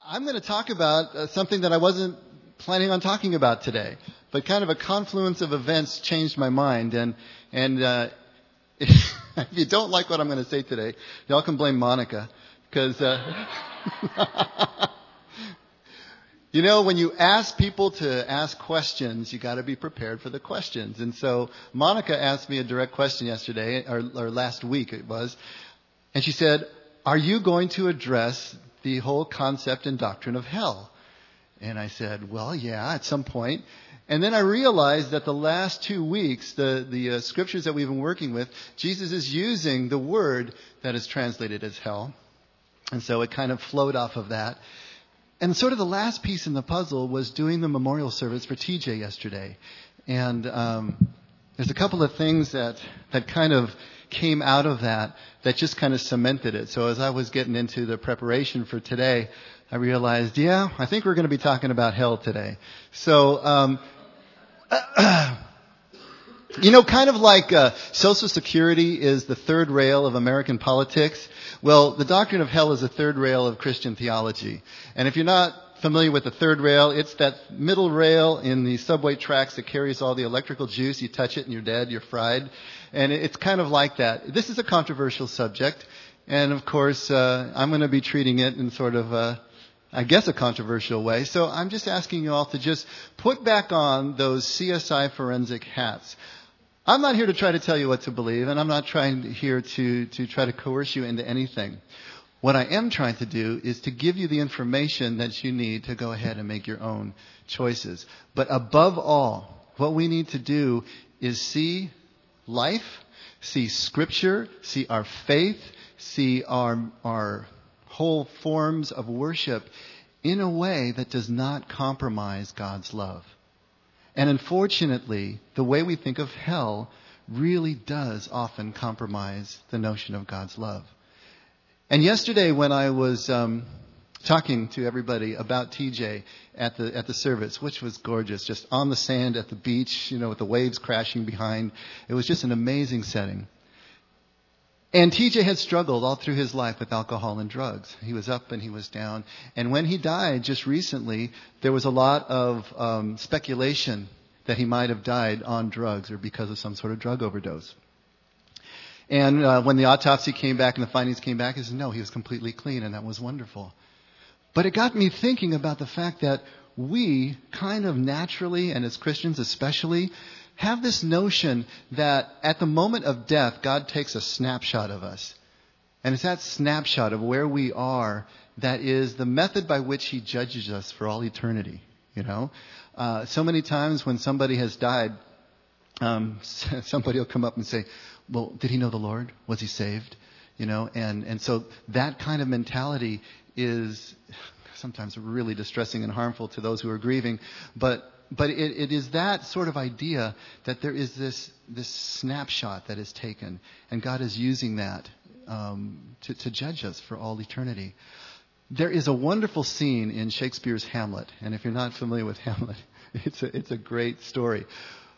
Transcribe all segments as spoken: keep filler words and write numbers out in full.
I'm going to talk about uh, something that I wasn't planning on talking about today, but kind of a confluence of events changed my mind. And and uh, if, if you don't like what I'm going to say today, y'all can blame Monica, because uh, you know, when you ask people to ask questions, you got to be prepared for the questions. And so Monica asked me a direct question yesterday, or, or last week it was, and she said, "Are you going to address the whole concept and doctrine of hell?" And I said, well, yeah, at some point. And then I realized that the last two weeks, the, the uh, scriptures that we've been working with, Jesus is using the word that is translated as hell. And so it kind of flowed off of that. And sort of the last piece in the puzzle was doing the memorial service for T J yesterday. And um, there's a couple of things that, that kind of came out of that that just kind of cemented it. So as I was getting into the preparation for today, I realized, yeah, I think we're going to be talking about hell today. So, um, you know, kind of like uh, Social Security is the third rail of American politics. Well, the doctrine of hell is the third rail of Christian theology. And if you're not familiar with the third rail, it's that middle rail in the subway tracks that carries all the electrical juice. You touch it and you're dead, you're fried. And it's kind of like that. This is a controversial subject. And of course, uh, I'm going to be treating it in sort of a, I guess, a controversial way. So I'm just asking you all to just put back on those C S I forensic hats. I'm not here to try to tell you what to believe, and I'm not trying here to, to try to coerce you into anything. What I am trying to do is to give you the information that you need to go ahead and make your own choices. But above all, what we need to do is see life, see Scripture, see our faith, see our, our whole forms of worship in a way that does not compromise God's love. And unfortunately, the way we think of hell really does often compromise the notion of God's love. And yesterday when I was um, talking to everybody about T J at the at the service, which was gorgeous, just on the sand at the beach, you know, with the waves crashing behind. It was just an amazing setting. And T J had struggled all through his life with alcohol and drugs. He was up and he was down. And when he died just recently, there was a lot of um, speculation that he might have died on drugs or because of some sort of drug overdose. And uh, when the autopsy came back and the findings came back, he said, no, he was completely clean, and that was wonderful. But it got me thinking about the fact that we kind of naturally, and as Christians especially, have this notion that at the moment of death, God takes a snapshot of us. And it's that snapshot of where we are that is the method by which He judges us for all eternity. You know, uh, so many times when somebody has died, um, somebody will come up and say, well, did he know the Lord? Was he saved? You know, and, and so that kind of mentality is sometimes really distressing and harmful to those who are grieving. But but it, it is that sort of idea that there is this this snapshot that is taken, and God is using that um, to, to judge us for all eternity. There is a wonderful scene in Shakespeare's Hamlet, and if you're not familiar with Hamlet, it's a, it's a great story.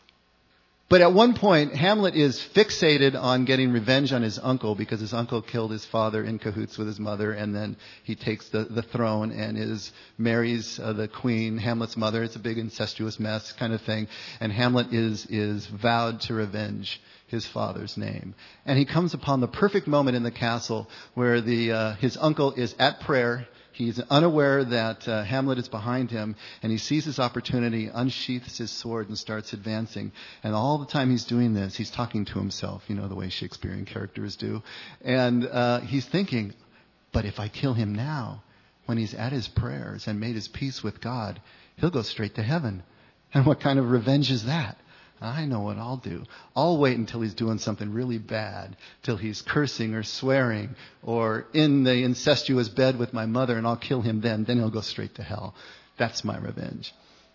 But at one point, Hamlet is fixated on getting revenge on his uncle because his uncle killed his father in cahoots with his mother, and then he takes the, the throne and is marries uh, the queen, Hamlet's mother. It's a big incestuous mess kind of thing. And Hamlet is is vowed to revenge his father's name. And he comes upon the perfect moment in the castle where the uh, his uncle is at prayer. He's unaware that uh, Hamlet is behind him, and he sees his opportunity, unsheaths his sword, and starts advancing. And all the time he's doing this, he's talking to himself, you know, the way Shakespearean characters do. And uh, he's thinking, but if I kill him now, when he's at his prayers and made his peace with God, he'll go straight to heaven. And what kind of revenge is that? I know what I'll do. I'll wait until he's doing something really bad, till he's cursing or swearing or in the incestuous bed with my mother, and I'll kill him then. Then he'll go straight to hell. That's my revenge.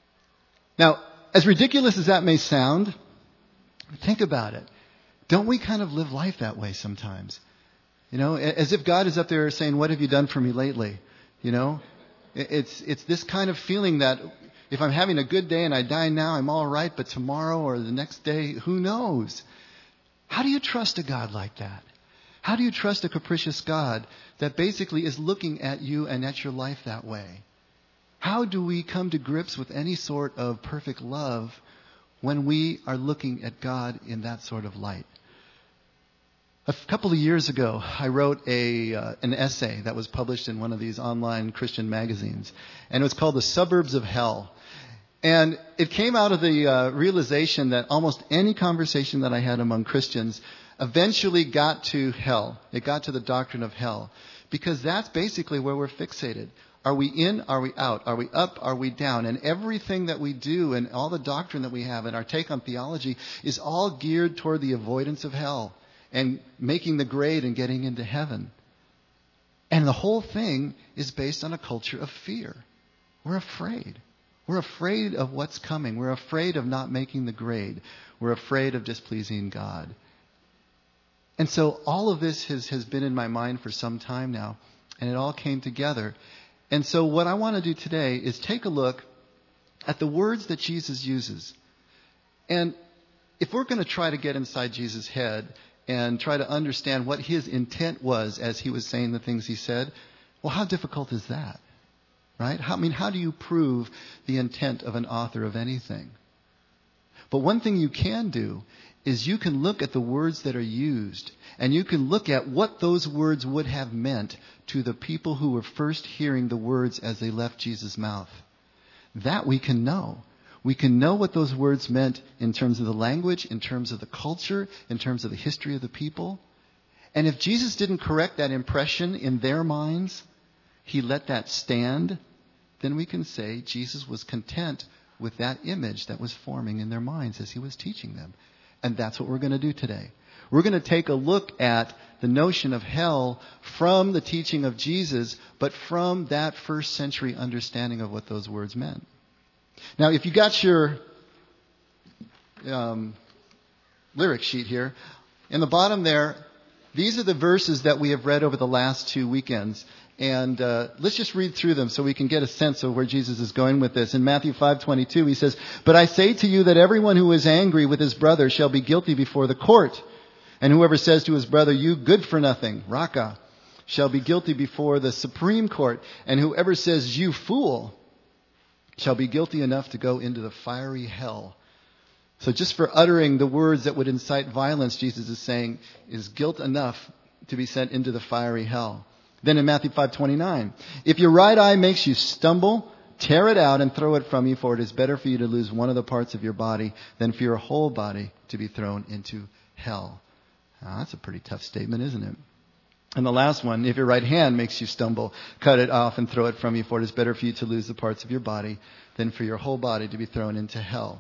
Now, as ridiculous as that may sound, think about it. Don't we kind of live life that way sometimes? You know, as if God is up there saying, what have you done for me lately? You know, it's it's this kind of feeling that if I'm having a good day and I die now, I'm all right, but tomorrow or the next day, who knows? How do you trust a God like that? How do you trust a capricious God that basically is looking at you and at your life that way? How do we come to grips with any sort of perfect love when we are looking at God in that sort of light? A couple of years ago, I wrote a uh, an essay that was published in one of these online Christian magazines, and it was called The Suburbs of Hell. And it came out of the uh, realization that almost any conversation that I had among Christians eventually got to hell. It got to the doctrine of hell, because that's basically where we're fixated. Are we in? Are we out? Are we up? Are we down? And everything that we do and all the doctrine that we have and our take on theology is all geared toward the avoidance of hell and making the grade and getting into heaven. And the whole thing is based on a culture of fear. We're afraid. We're afraid of what's coming. We're afraid of not making the grade. We're afraid of displeasing God. And so all of this has, has been in my mind for some time now, and it all came together. And so what I want to do today is take a look at the words that Jesus uses. And if we're going to try to get inside Jesus' head and try to understand what his intent was as he was saying the things he said, well, how difficult is that? Right? How, I mean, how do you prove the intent of an author of anything? But one thing you can do is you can look at the words that are used, and you can look at what those words would have meant to the people who were first hearing the words as they left Jesus' mouth. That we can know. We can know what those words meant in terms of the language, in terms of the culture, in terms of the history of the people. And if Jesus didn't correct that impression in their minds, he let that stand, then we can say Jesus was content with that image that was forming in their minds as he was teaching them. And that's what we're going to do today. We're going to take a look at the notion of hell from the teaching of Jesus, but from that first century understanding of what those words meant. Now, if you got your um, lyric sheet here, in the bottom there, these are the verses that we have read over the last two weekends. And uh, let's just read through them so we can get a sense of where Jesus is going with this. In Matthew five twenty-two, he says, "But I say to you that everyone who is angry with his brother shall be guilty before the court. And whoever says to his brother, 'You good for nothing,' Raka, shall be guilty before the Supreme Court. And whoever says, 'You fool,' shall be guilty enough to go into the fiery hell." So just for uttering the words that would incite violence, Jesus is saying, is guilt enough to be sent into the fiery hell. Then in Matthew five twenty-nine, "If your right eye makes you stumble, tear it out and throw it from you, for it is better for you to lose one of the parts of your body than for your whole body to be thrown into hell." Now, that's a pretty tough statement, isn't it? And the last one, "If your right hand makes you stumble, cut it off and throw it from you, for it is better for you to lose the parts of your body than for your whole body to be thrown into hell."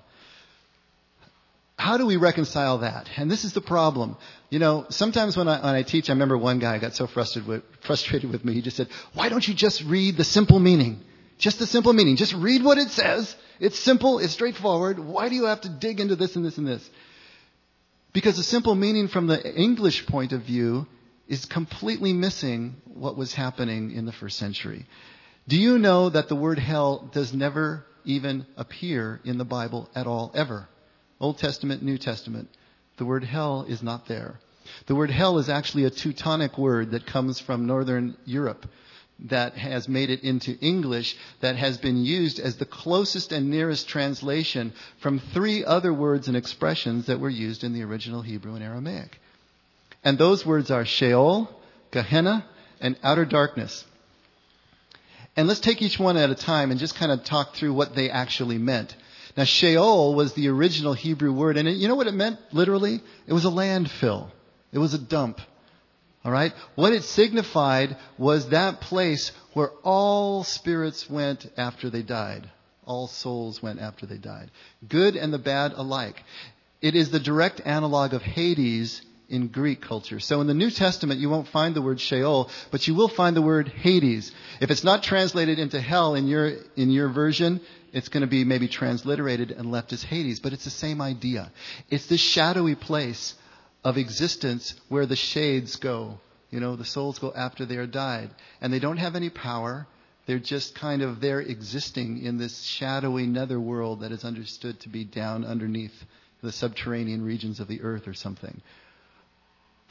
How do we reconcile that? And this is the problem. You know, sometimes when I, when I teach, I remember one guy got so frustrated with, frustrated with me. He just said, "Why don't you just read the simple meaning? Just the simple meaning. Just read what it says. It's simple. It's straightforward. Why do you have to dig into this and this and this?" Because the simple meaning from the English point of view is completely missing what was happening in the first century. Do you know that the word hell does never even appear in the Bible at all, ever? Old Testament, New Testament. The word hell is not there. The word hell is actually a Teutonic word that comes from Northern Europe that has made it into English, that has been used as the closest and nearest translation from three other words and expressions that were used in the original Hebrew and Aramaic. And those words are Sheol, Gehenna, and outer darkness. And let's take each one at a time and just kind of talk through what they actually meant. Now, Sheol was the original Hebrew word, and it, you know what it meant, literally? It was a landfill. It was a dump. All right? What it signified was that place where all spirits went after they died. All souls went after they died. Good and the bad alike. It is the direct analog of Hades in Greek culture. So in the New Testament, you won't find the word Sheol, but you will find the word Hades. If it's not translated into hell in your in your version, it's going to be maybe transliterated and left as Hades. But it's the same idea. It's this shadowy place of existence where the shades go. You know, the souls go after they are died. And they don't have any power. They're just kind of there existing in this shadowy netherworld that is understood to be down underneath the subterranean regions of the earth or something.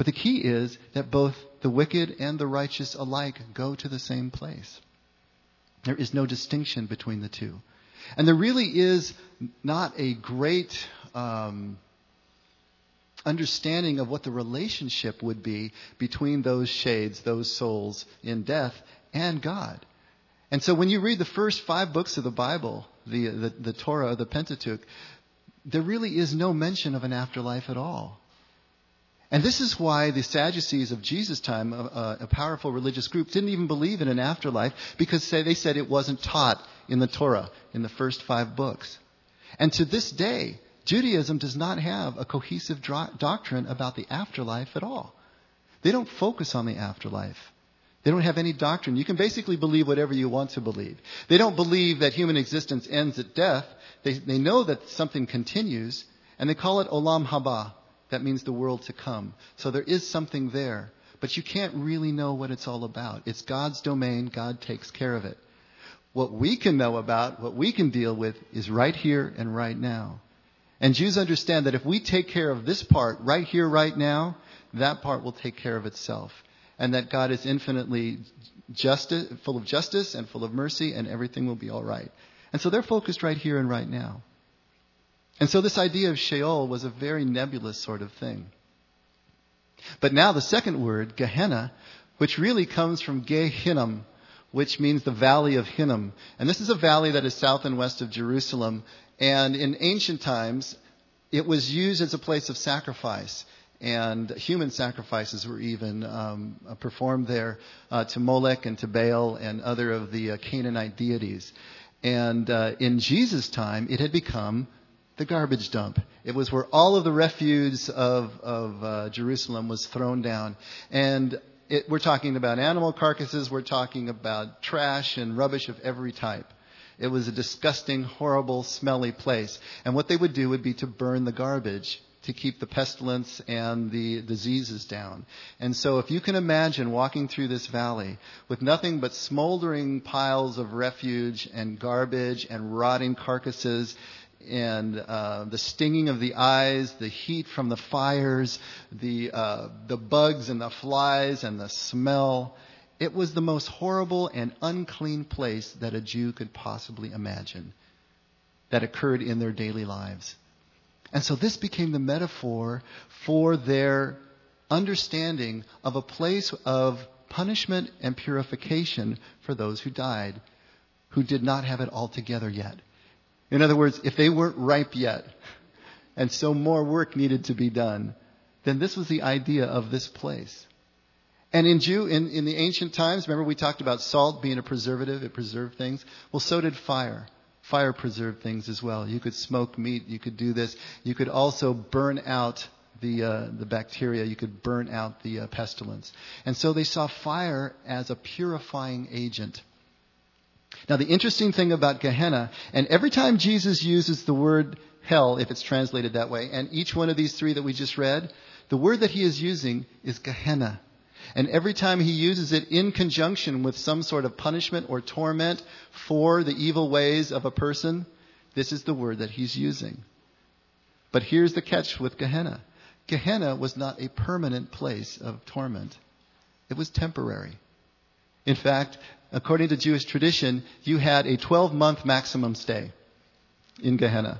But the key is that both the wicked and the righteous alike go to the same place. There is no distinction between the two. And there really is not a great um, understanding of what the relationship would be between those shades, those souls in death, and God. And so when you read the first five books of the Bible, the, the, the Torah, the Pentateuch, there really is no mention of an afterlife at all. And this is why the Sadducees of Jesus' time, a, a powerful religious group, didn't even believe in an afterlife because they said it wasn't taught in the Torah, in the first five books. And to this day, Judaism does not have a cohesive dro- doctrine about the afterlife at all. They don't focus on the afterlife. They don't have any doctrine. You can basically believe whatever you want to believe. They don't believe that human existence ends at death. They, they know that something continues, and they call it Olam Haba. That means the world to come. So there is something there, but you can't really know what it's all about. It's God's domain. God takes care of it. What we can know about, what we can deal with, is right here and right now. And Jews understand that if we take care of this part right here, right now, that part will take care of itself. And that God is infinitely justice, full of justice and full of mercy, and everything will be all right. And so they're focused right here and right now. And so this idea of Sheol was a very nebulous sort of thing. But now the second word, Gehenna, which really comes from Gehinnom, which means the valley of Hinnom. And this is a valley that is south and west of Jerusalem. And in ancient times, it was used as a place of sacrifice. And human sacrifices were even um, performed there uh, to Molech and to Baal and other of the uh, Canaanite deities. And uh, in Jesus' time, it had become the garbage dump. It was where all of the refuse of, of uh, Jerusalem was thrown down. And it, we're talking about animal carcasses. We're talking about trash and rubbish of every type. It was a disgusting, horrible, smelly place. And what they would do would be to burn the garbage to keep the pestilence and the diseases down. And so if you can imagine walking through this valley with nothing but smoldering piles of refuge and garbage and rotting carcasses, and uh, the stinging of the eyes, the heat from the fires, the uh, the bugs and the flies and the smell. It was the most horrible and unclean place that a Jew could possibly imagine that occurred in their daily lives. And so this became the metaphor for their understanding of a place of punishment and purification for those who died, who did not have it all together yet. In other words, if they weren't ripe yet, and so more work needed to be done, then this was the idea of this place. And in Jew, in, in the ancient times, remember we talked about salt being a preservative, it preserved things. Well, so did fire. Fire preserved things as well. You could smoke meat, you could do this. You could also burn out the uh, the bacteria, you could burn out the uh, pestilence. And so they saw fire as a purifying agent. Now, the interesting thing about Gehenna, and every time Jesus uses the word hell, if it's translated that way, and each one of these three that we just read, the word that he is using is Gehenna. And every time he uses it in conjunction with some sort of punishment or torment for the evil ways of a person, this is the word that he's using. But here's the catch with Gehenna. Gehenna was not a permanent place of torment. It was temporary. In fact, according to Jewish tradition, you had a twelve-month maximum stay in Gehenna.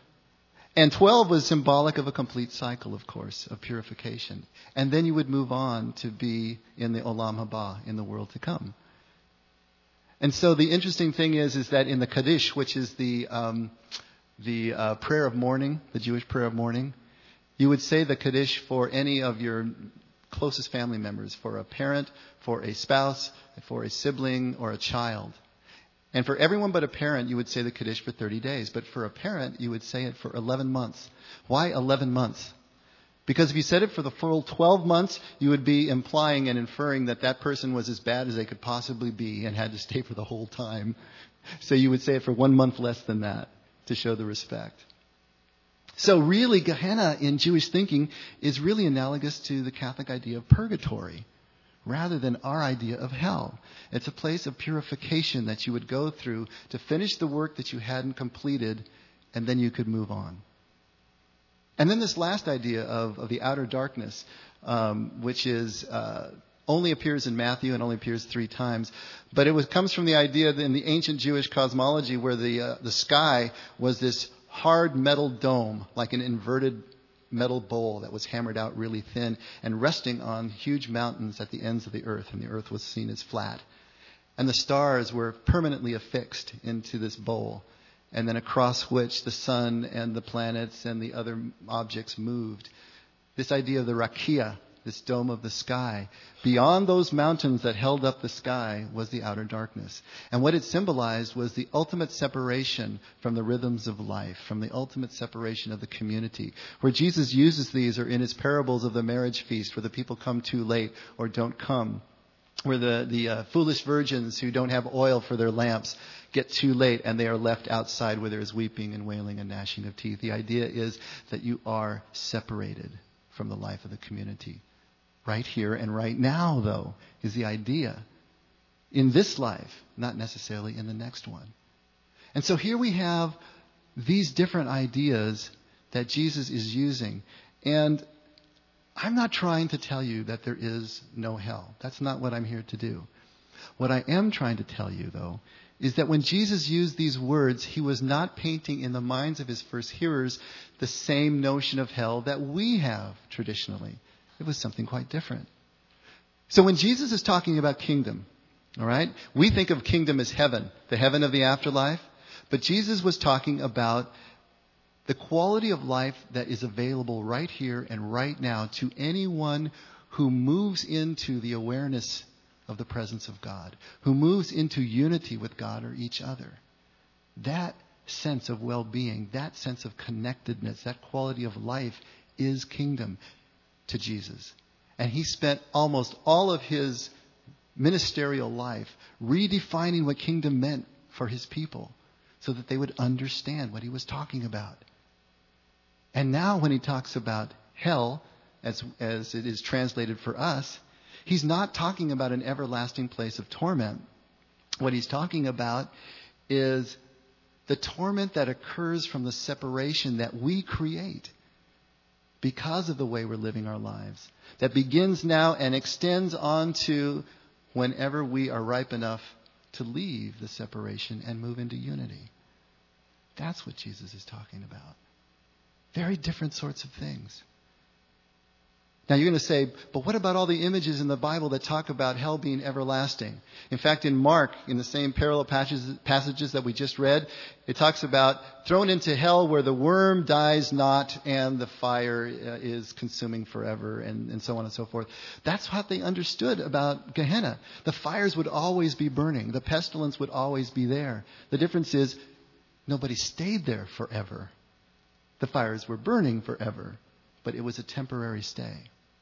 And twelve was symbolic of a complete cycle, of course, of purification. And then you would move on to be in the Olam Haba, in the world to come. And so the interesting thing is, is that in the Kaddish, which is the um, the uh, prayer of mourning, the Jewish prayer of mourning, you would say the Kaddish for any of your closest family members, for a parent, for a spouse, for a sibling, or a child. And for everyone but a parent, you would say the Kaddish for thirty days. But for a parent, you would say it for eleven months. Why eleven months? Because if you said it for the full twelve months, you would be implying and inferring that that person was as bad as they could possibly be and had to stay for the whole time. So you would say it for one month less than that to show the respect. So really, Gehenna in Jewish thinking is really analogous to the Catholic idea of purgatory, rather than our idea of hell. It's a place of purification that you would go through to finish the work that you hadn't completed, and then you could move on. And then this last idea of, of the outer darkness, um, which is uh, only appears in Matthew and only appears three times. But it was, comes from the idea that in the ancient Jewish cosmology where the uh, the sky was this hard metal dome, like an inverted metal bowl that was hammered out really thin and resting on huge mountains at the ends of the earth, and the earth was seen as flat. And the stars were permanently affixed into this bowl, and then across which the sun and the planets and the other objects moved. This idea of the rakia, this dome of the sky, beyond those mountains that held up the sky was the outer darkness. And what it symbolized was the ultimate separation from the rhythms of life, from the ultimate separation of the community. Where Jesus uses these are in his parables of the marriage feast, where the people come too late or don't come. Where the, the uh, foolish virgins who don't have oil for their lamps get too late and they are left outside where there is weeping and wailing and gnashing of teeth. The idea is that you are separated from the life of the community. Right here and right now, though, is the idea. In this life, not necessarily in the next one. And so here we have these different ideas that Jesus is using. And I'm not trying to tell you that there is no hell. That's not what I'm here to do. What I am trying to tell you, though, is that when Jesus used these words, he was not painting in the minds of his first hearers the same notion of hell that we have traditionally. It was something quite different. So when Jesus is talking about kingdom, all right, we think of kingdom as heaven, the heaven of the afterlife. But Jesus was talking about the quality of life that is available right here and right now to anyone who moves into the awareness of the presence of God, who moves into unity with God or each other. That sense of well-being, that sense of connectedness, that quality of life is kingdom to Jesus. And he spent almost all of his ministerial life redefining what kingdom meant for his people so that they would understand what he was talking about. And now when he talks about hell, as, as it is translated for us, he's not talking about an everlasting place of torment. What he's talking about is the torment that occurs from the separation that we create because of the way we're living our lives, that begins now and extends on to whenever we are ripe enough to leave the separation and move into unity. That's what Jesus is talking about. Very different sorts of things. Now you're going to say, but what about all the images in the Bible that talk about hell being everlasting? In fact, in Mark, in the same parallel passages, passages that we just read, it talks about thrown into hell where the worm dies not and the fire uh, is consuming forever, and, and so on and so forth. That's what they understood about Gehenna. The fires would always be burning. The pestilence would always be there. The difference is nobody stayed there forever. The fires were burning forever, but it was a temporary stay.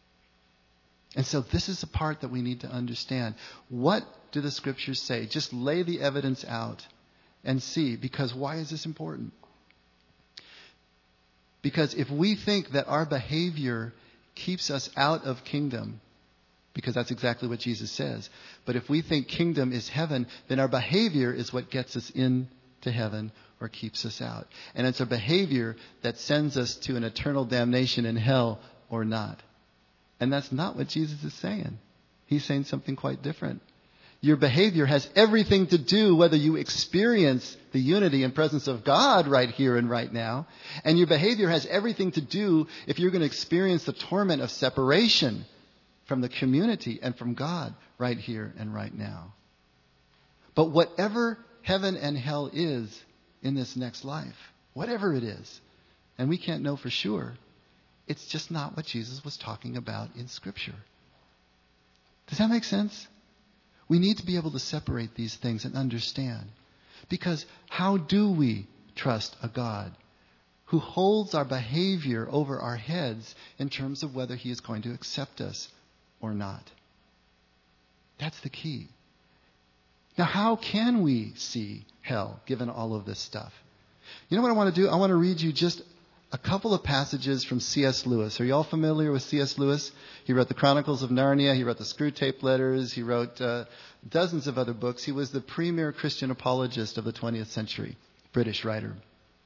And so this is the part that we need to understand. What do the scriptures say? Just lay the evidence out and see. Because why is this important? Because if we think that our behavior keeps us out of kingdom, because that's exactly what Jesus says, but if we think kingdom is heaven, then our behavior is what gets us into heaven or keeps us out. And it's our behavior that sends us to an eternal damnation in hell or not. And that's not what Jesus is saying. He's saying something quite different. Your behavior has everything to do whether you experience the unity and presence of God right here and right now. And your behavior has everything to do if you're going to experience the torment of separation from the community and from God right here and right now. But whatever heaven and hell is in this next life, whatever it is, and we can't know for sure, it's just not what Jesus was talking about in Scripture. Does that make sense? We need to be able to separate these things and understand. Because how do we trust a God who holds our behavior over our heads in terms of whether he is going to accept us or not? That's the key. Now, how can we see hell given all of this stuff? You know what I want to do? I want to read you just a couple of passages from C S Lewis. Are you all familiar with C S Lewis? He wrote the Chronicles of Narnia. He wrote the Screwtape Letters. He wrote uh, dozens of other books. He was the premier Christian apologist of the twentieth century, British writer.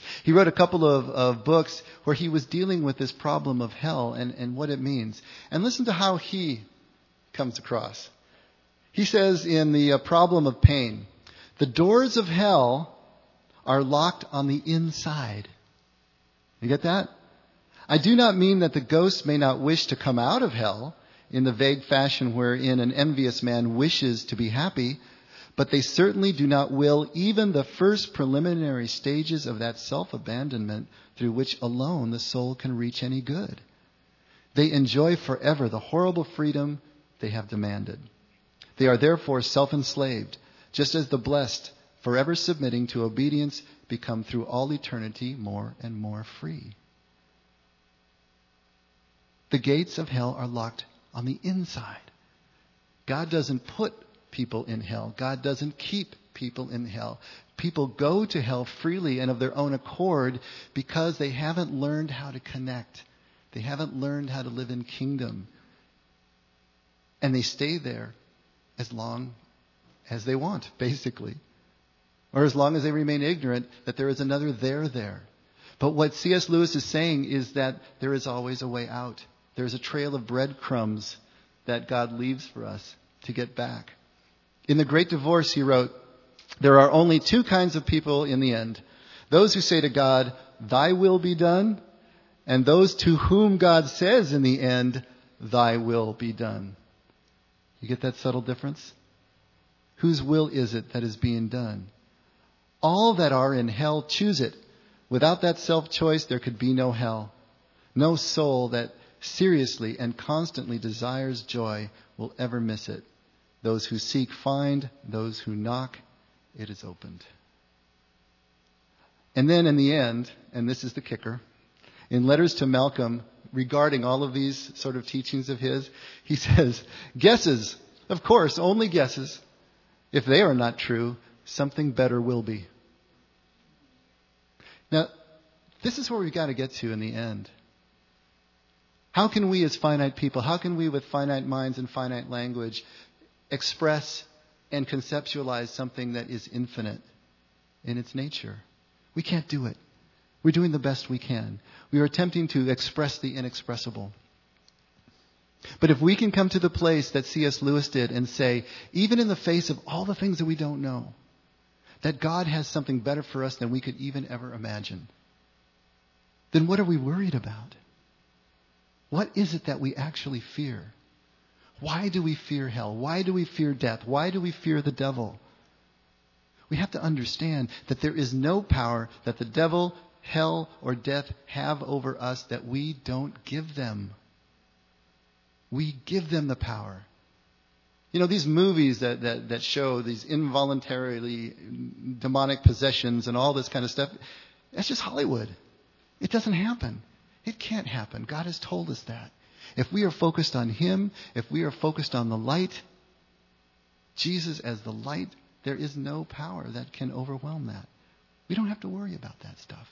He wrote a couple of, of books where he was dealing with this problem of hell and, and what it means. And listen to how he comes across. He says in the uh, problem of pain, the doors of hell are locked on the inside. You get that? I do not mean that the ghosts may not wish to come out of hell in the vague fashion wherein an envious man wishes to be happy, but they certainly do not will even the first preliminary stages of that self-abandonment through which alone the soul can reach any good. They enjoy forever the horrible freedom they have demanded. They are therefore self-enslaved, just as the blessed, forever submitting to obedience, become through all eternity more and more free. The gates of hell are locked on the inside. God doesn't put people in hell. God doesn't keep people in hell. People go to hell freely and of their own accord because they haven't learned how to connect. They haven't learned how to live in kingdom. And they stay there as long as they want, basically. Or as long as they remain ignorant that there is another there there. But what C S Lewis is saying is that there is always a way out. There's a trail of breadcrumbs that God leaves for us to get back. In The Great Divorce, he wrote, there are only two kinds of people in the end. Those who say to God, thy will be done, and those to whom God says in the end, thy will be done. You get that subtle difference? Whose will is it that is being done? All that are in hell choose it. Without that self-choice, there could be no hell. No soul that seriously and constantly desires joy will ever miss it. Those who seek find, those who knock, it is opened. And then in the end, and this is the kicker, in Letters to Malcolm, regarding all of these sort of teachings of his, he says, guesses, of course, only guesses. If they are not true, something better will be. Now, this is where we've got to get to in the end. How can we as finite people, how can we with finite minds and finite language express and conceptualize something that is infinite in its nature? We can't do it. We're doing the best we can. We are attempting to express the inexpressible. But if we can come to the place that C S Lewis did and say, even in the face of all the things that we don't know, that God has something better for us than we could even ever imagine, then what are we worried about? What is it that we actually fear? Why do we fear hell? Why do we fear death? Why do we fear the devil? We have to understand that there is no power that the devil, hell, or death have over us that we don't give them. We give them the power. You know, these movies that, that, that show these involuntarily demonic possessions and all this kind of stuff, that's just Hollywood. It doesn't happen. It can't happen. God has told us that. If we are focused on Him, if we are focused on the light, Jesus as the light, there is no power that can overwhelm that. We don't have to worry about that stuff.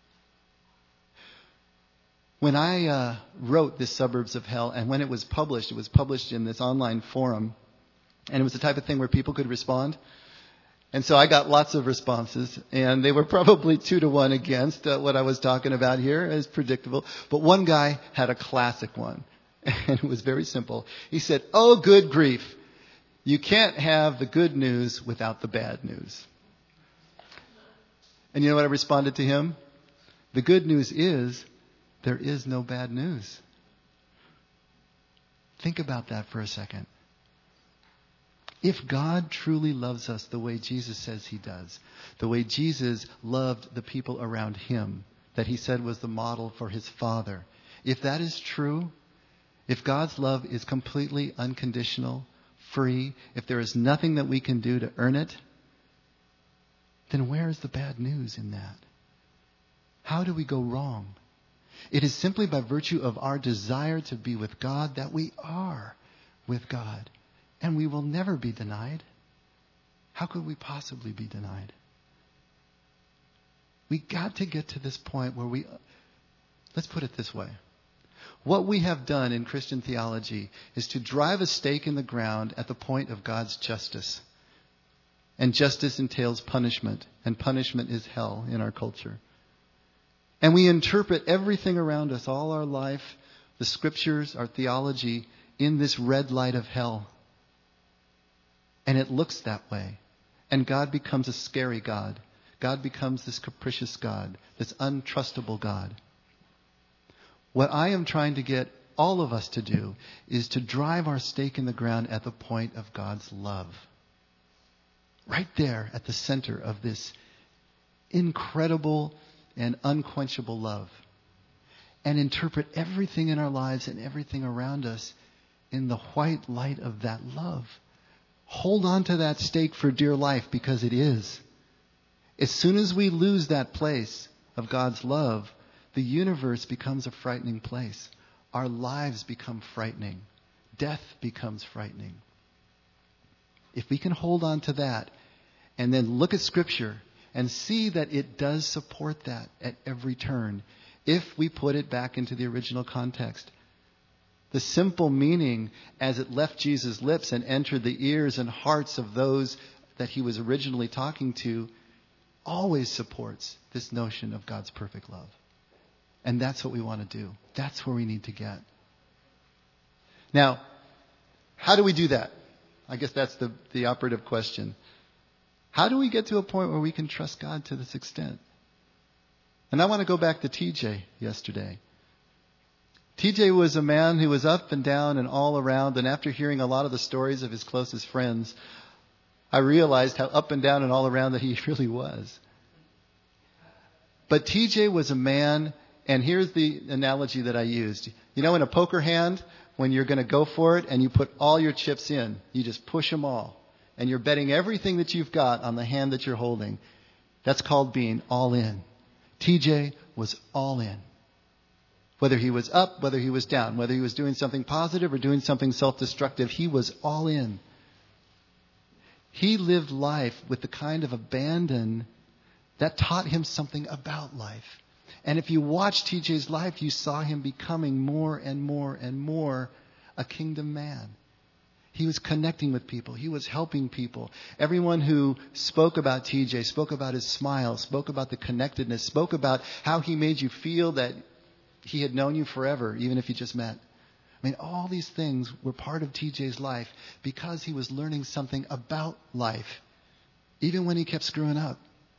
When I uh, wrote this Suburbs of Hell, and when it was published, it was published in this online forum, and it was the type of thing where people could respond. And so I got lots of responses, and they were probably two to one against uh, what I was talking about here, as predictable. But one guy had a classic one, and it was very simple. He said, oh, good grief. You can't have the good news without the bad news. And you know what I responded to him? The good news is there is no bad news. Think about that for a second. If God truly loves us the way Jesus says He does, the way Jesus loved the people around Him, that He said was the model for His Father, if that is true, if God's love is completely unconditional, free, if there is nothing that we can do to earn it, then where is the bad news in that? How do we go wrong? It is simply by virtue of our desire to be with God that we are with God. And we will never be denied. How could we possibly be denied? We got to get to this point where we, let's put it this way. What we have done in Christian theology is to drive a stake in the ground at the point of God's justice. And justice entails punishment. And punishment is hell in our culture. And we interpret everything around us, all our life, the scriptures, our theology, in this red light of hell. And it looks that way. And God becomes a scary God. God becomes this capricious God, this untrustable God. What I am trying to get all of us to do is to drive our stake in the ground at the point of God's love. Right there at the center of this incredible and unquenchable love. And interpret everything in our lives and everything around us in the white light of that love. Hold on to that stake for dear life, because it is. As soon as we lose that place of God's love, the universe becomes a frightening place. Our lives become frightening. Death becomes frightening. If we can hold on to that and then look at Scripture and see that it does support that at every turn, if we put it back into the original context. The simple meaning as it left Jesus' lips and entered the ears and hearts of those that he was originally talking to always supports this notion of God's perfect love. And that's what we want to do. That's where we need to get. Now, how do we do that? I guess that's the, the operative question. How do we get to a point where we can trust God to this extent? And I want to go back to T J yesterday. T J was a man who was up and down and all around, and after hearing a lot of the stories of his closest friends, I realized how up and down and all around that he really was. But T J was a man, and here's the analogy that I used. You know, in a poker hand, when you're going to go for it and you put all your chips in, you just push them all. And you're betting everything that you've got on the hand that you're holding. That's called being all in. T J was all in. Whether he was up, whether he was down, whether he was doing something positive or doing something self-destructive, he was all in. He lived life with the kind of abandon that taught him something about life. And if you watch T J's life, you saw him becoming more and more and more a kingdom man. He was connecting with people. He was helping people. Everyone who spoke about T J spoke about his smile, spoke about the connectedness, spoke about how he made you feel that he had known you forever, even if you just met. I mean, all these things were part of T J's life because he was learning something about life, even when he kept screwing up.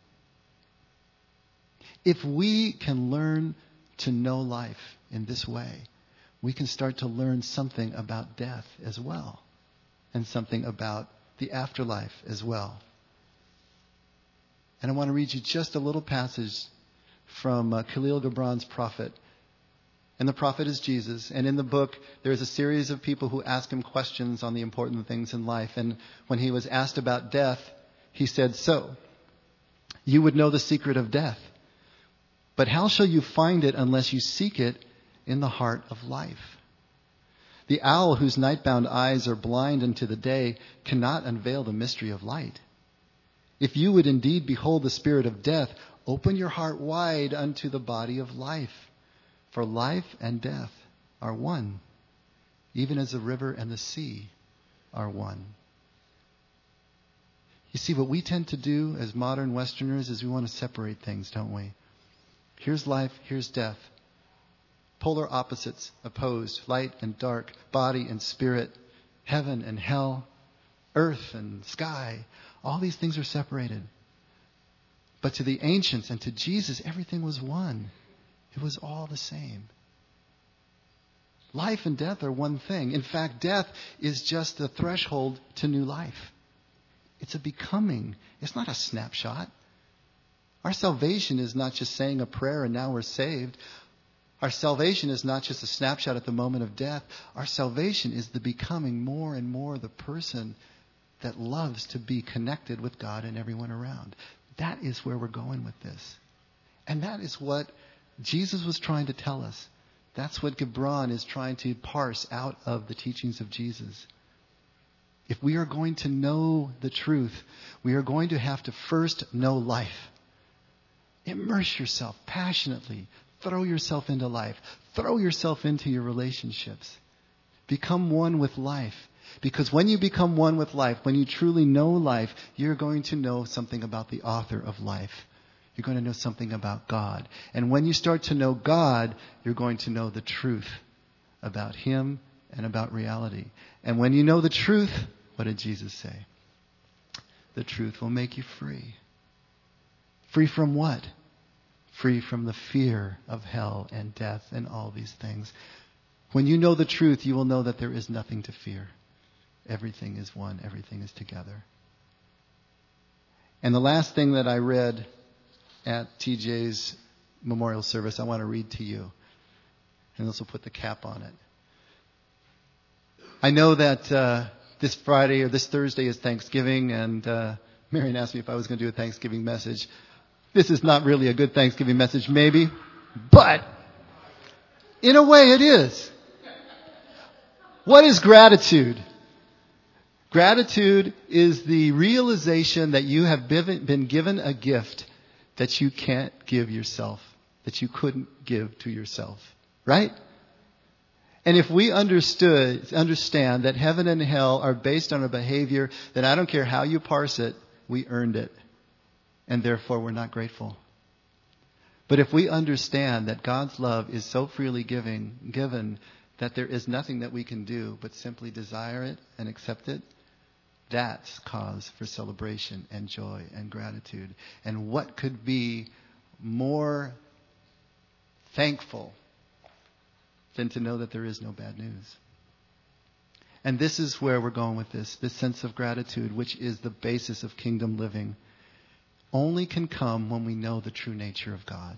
If we can learn to know life in this way, we can start to learn something about death as well. And something about the afterlife as well. And I want to read you just a little passage from uh, Khalil Gibran's Prophet. And the prophet is Jesus. And in the book, there's a series of people who ask him questions on the important things in life. And when he was asked about death, he said, "So, you would know the secret of death. But how shall you find it unless you seek it in the heart of life? The owl whose night-bound eyes are blind unto the day cannot unveil the mystery of light. If you would indeed behold the spirit of death, open your heart wide unto the body of life. For life and death are one, even as the river and the sea are one." You see, what we tend to do as modern Westerners is we want to separate things, don't we? Here's life, here's death. Polar opposites opposed, light and dark, body and spirit, heaven and hell, earth and sky. All these things are separated. But to the ancients and to Jesus, everything was one. It was all the same. Life and death are one thing. In fact, death is just the threshold to new life. It's a becoming. It's not a snapshot. Our salvation is not just saying a prayer and now we're saved. Our salvation is not just a snapshot at the moment of death. Our salvation is the becoming more and more the person that loves to be connected with God and everyone around. That is where we're going with this. And that is what Jesus was trying to tell us. That's what Gibran is trying to parse out of the teachings of Jesus. If we are going to know the truth, we are going to have to first know life. Immerse yourself passionately. Throw yourself into life. Throw yourself into your relationships. Become one with life. Because when you become one with life, when you truly know life, you're going to know something about the author of life. You're going to know something about God. And when you start to know God, you're going to know the truth about Him and about reality. And when you know the truth, what did Jesus say? The truth will make you free. Free from what? Free from the fear of hell and death and all these things. When you know the truth, you will know that there is nothing to fear. Everything is one. Everything is together. And the last thing that I read at T J's memorial service, I want to read to you. And this will put the cap on it. I know that uh, this Friday or this Thursday is Thanksgiving, and uh, Marion asked me if I was going to do a Thanksgiving message. This is not really a good Thanksgiving message, maybe, but in a way it is. What is gratitude? Gratitude is the realization that you have been given a gift that you can't give yourself, that you couldn't give to yourself, right? And if we understood, understand that heaven and hell are based on a behavior, then I don't care how you parse it, we earned it. And therefore we're not grateful. But if we understand that God's love is so freely giving, given that there is nothing that we can do but simply desire it and accept it, that's cause for celebration and joy and gratitude. And what could be more thankful than to know that there is no bad news? And this is where we're going with this, this sense of gratitude, which is the basis of kingdom living, only can come when we know the true nature of God.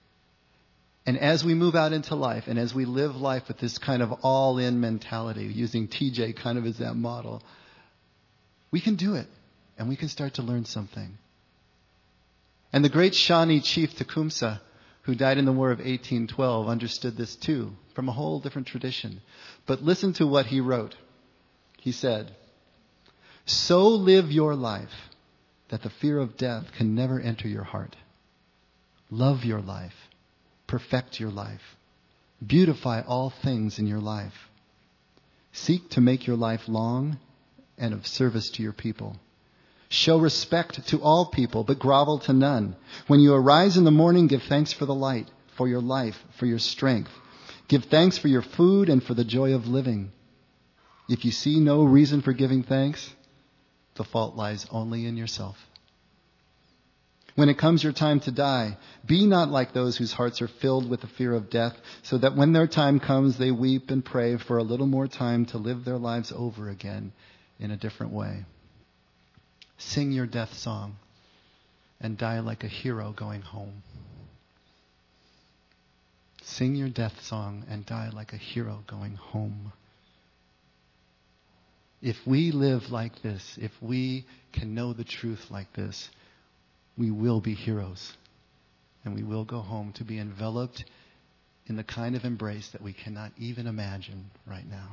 And as we move out into life, and as we live life with this kind of all-in mentality, using T J kind of as that model, we can do it, and we can start to learn something. And the great Shawnee chief Tecumseh, who died in the War of eighteen twelve, understood this too, from a whole different tradition. But listen to what he wrote. He said, "So live your life that the fear of death can never enter your heart. Love your life. Perfect your life. Beautify all things in your life. Seek to make your life long and of service to your people. Show respect to all people, but grovel to none. When you arise in the morning, give thanks for the light, for your life, for your strength. Give thanks for your food and for the joy of living. If you see no reason for giving thanks, the fault lies only in yourself. When it comes your time to die, be not like those whose hearts are filled with the fear of death, so that when their time comes, they weep and pray for a little more time to live their lives over again in a different way. Sing your death song and die like a hero going home. Sing your death song and die like a hero going home. If we live like this, if we can know the truth like this, we will be heroes. And we will go home to be enveloped in the kind of embrace that we cannot even imagine right now.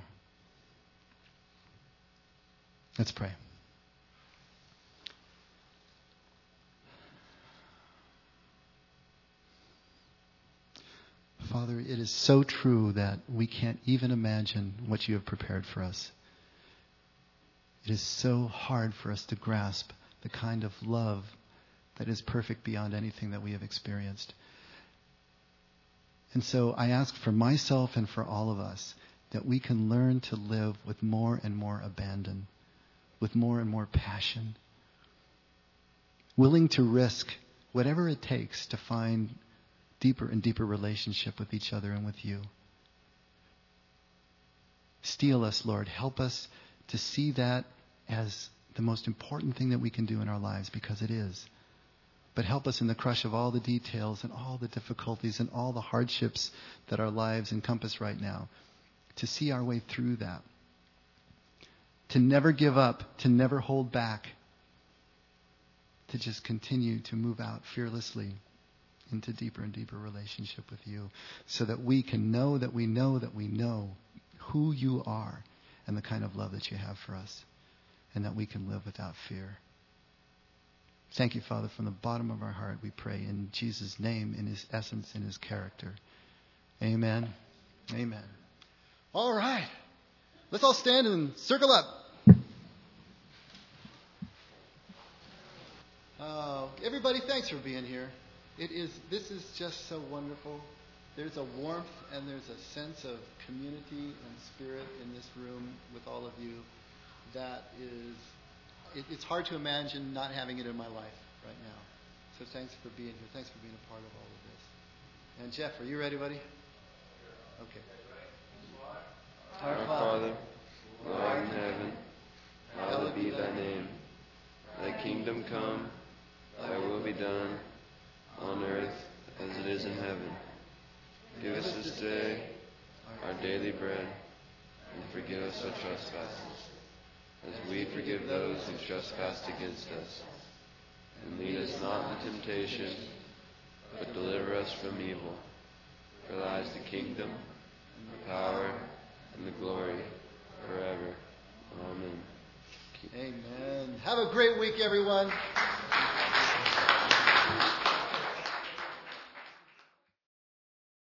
Let's pray. Father, it is so true that we can't even imagine what you have prepared for us. It is so hard for us to grasp the kind of love that is perfect beyond anything that we have experienced. And so I ask for myself and for all of us that we can learn to live with more and more abandon, with more and more passion, willing to risk whatever it takes to find deeper and deeper relationship with each other and with you. Steel us, Lord. Help us to see that as the most important thing that we can do in our lives, because it is. But help us in the crush of all the details and all the difficulties and all the hardships that our lives encompass right now, to see our way through that. To never give up, to never hold back, to just continue to move out fearlessly into deeper and deeper relationship with you, so that we can know that we know that we know who you are and the kind of love that you have for us, and that we can live without fear. Thank you, Father, from the bottom of our heart we pray in Jesus' name, in his essence, in his character. Amen. Amen. All right. Let's all stand and circle up. Uh, everybody, thanks for being here. It is. This is just so wonderful. There's a warmth and there's a sense of community and spirit in this room with all of you that is, it, it's hard to imagine not having it in my life right now. So thanks for being here. Thanks for being a part of all of this. And Jeff, are you ready, buddy? Okay. Our Father, who art in heaven, hallowed be thy name. Thy kingdom come, thy will be done, on earth as it is in heaven. Give us this day our daily bread, and forgive us our trespasses, as we forgive those who trespass against us. And lead us not into temptation, but deliver us from evil. For thine is the kingdom, and the power, and the glory, forever. Amen. Amen. Have a great week, everyone.